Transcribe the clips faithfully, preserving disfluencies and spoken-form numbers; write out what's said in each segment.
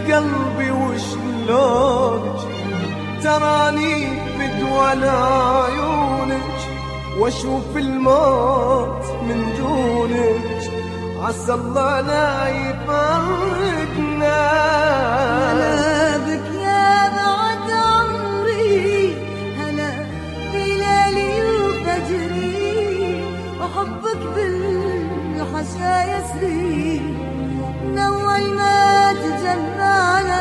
قلبي وشلونك، تراني بدوى عيونك واشوف الموت من دونك، عسى الله لا يفرقنا. هلا بك يا بعد عمري، هلا بليلي وفجري، وحبك بالحشا يسري من أول ما تجمعنا،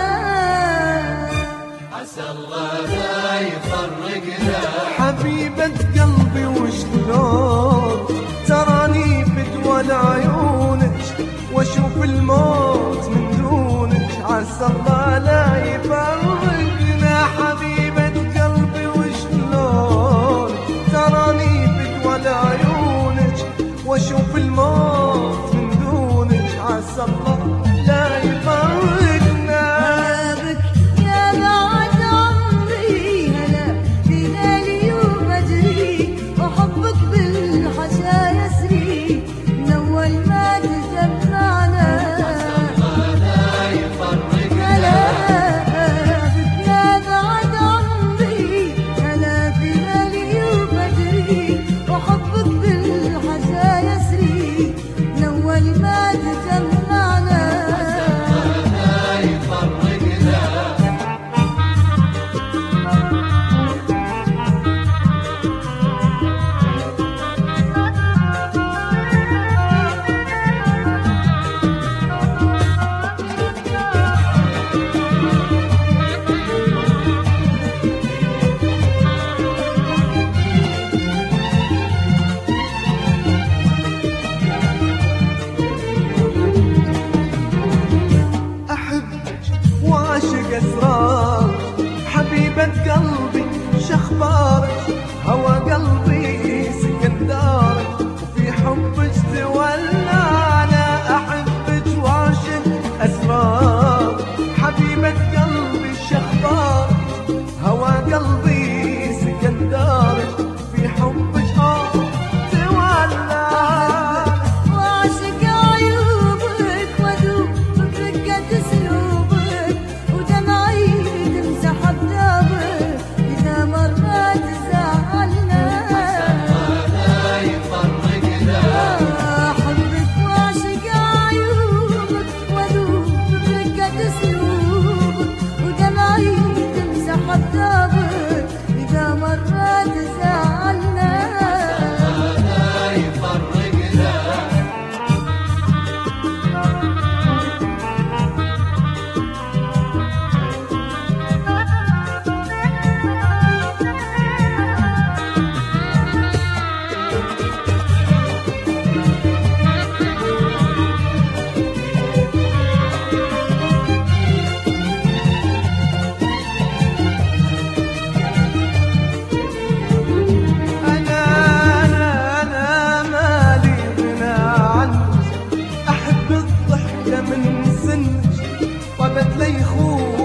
عسى الله لا يفرقنا. حبيبة قلبي وشلون تراني بدوى عيونك واشوف الموت من دونك، عسى الله لا يفرقنا. حبيبة قلبي وشلون تراني بدوى عيونك واشوف الموت من دونك، عسى الله لا يفرقنا. هلا بك يا بعد عمري، هلا بليلي وفجري، وحبك بالحشا يسري من أول ما تجمعنا، لا يفرقنا. هلا بك يا بعد عمري، هلا بليلي وفجري، وحبك بالحشا يسري من أول ما تجمعنا. لا يفرقنا. أحبك وأعشق أسرارك، حبيبة قلبي شخبارك، هوى قلبي سكن دارك، وفي حبك تولى. أنا أحبك وأعشق أسرارك، حبيبة قلبي شخبارك، هوى قلبي سكن دارك، في حبك آه تولى. وأعشق عيوبك وأذوب برقة أسلوبك، ودمعي تمسح بدابك إذا مرات زعلنا. لا يفرقنا. أحبك وأعشق عيوبك وأذوب برقة أسلوبك، ودمعي تمسح بدابك إذا مرات زعلنا. لا يفرقنا. أنا أنا أنا مالي غنى عنك، أحب الضحكة من سنك، طبت لي خوف